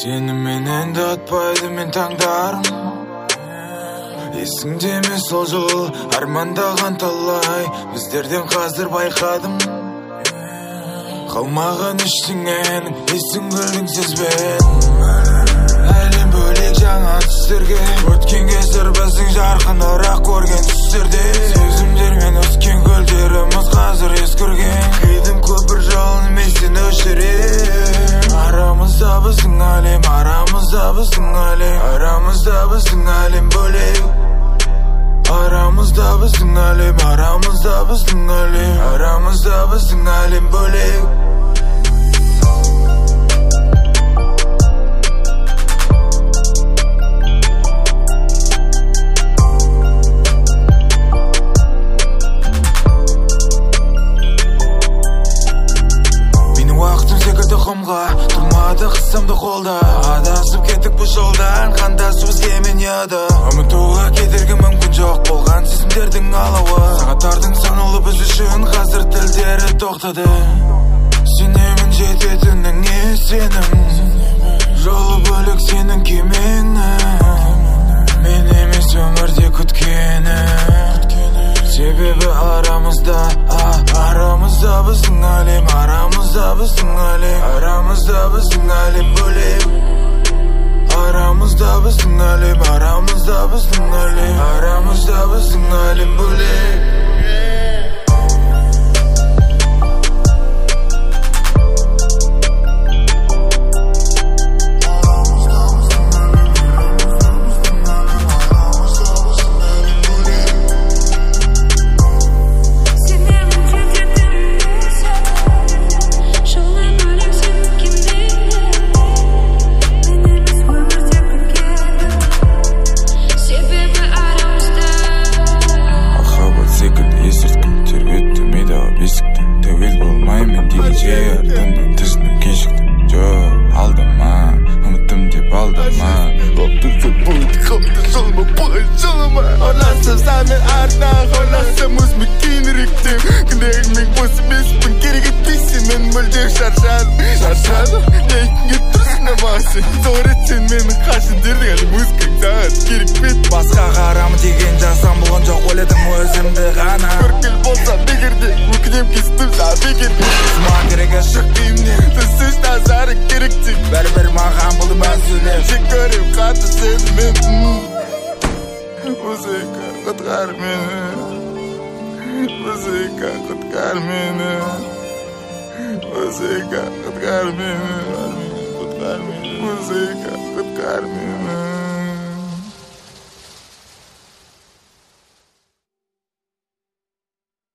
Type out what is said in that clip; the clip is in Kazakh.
Seni menен de atпайды мен таңдарым. Есіңде ме сол жол армандаған талай біздерден қазір байқадым. Қалмаған ештеңенің есің күлдің сезбедім. Әлем бөлек жаңа түстерге өткен кездер біздің жарқынырақ көрген түстерде. Сезімдер мен өскен гүлдеріміз қазір ескірген. Қидым көпір жолын мен сені өшірем. Арамызда біздің әлем, арамызда біздің әлем, арамызда біздің әлем бөлек. Арамызда біздің әлем, арамызда біздің әлем, арамызда біздің әлем бөлек. Тұрмады қысымды қолда, адасып кеттік бұл жолдан. Қандасу бізге мен еді, ұмытуға кедергі мүмкін жоқ болған сезімдердің алауы. Сағаттардың санаулы біз үшін қазір тілдері тоқтады. Сенемін жететініңе сенім, жолы бөлік сенің кемеңнің. Мен емес өмірде күткені, себебі арамызда, арамызда біздің әлем, арамызда біздің әлем, арамызда біздің әлем бөлек. Арамызда біздің әлем, арамызда біздің әлем, арамызда біздің әлем бөлек. Тәуел болмаймын деген жер артынан тізімнен кешіктім. Жоқ, алдама, ұмыттым деп алдама. Оптырсып болды қалды жолыма, бой жолыма. Ойласам сәмен артынан, ойласам өзіме кейініректем. Күндегіммен бос емеспін, керек етпейсен мен мүлде шаршадым. Нейкінге тұрсың амасы, зор етсен менің қашындердің әлім өзгің сағат керек бет. Басқа қарамы деген жасам болған жоқ, ойледім өзімді ғана. Көркел болсам бегерде, өкінем кестім бекерге. Сұма керегі шық деймнен, түсіш назары керек тек. Бәрібір маған бұл мәселе, жек көрем қаты сенімен. Музыка құтқар мені, музыка құтқар мені, музыка құтқар мені, музыка құтқар мені.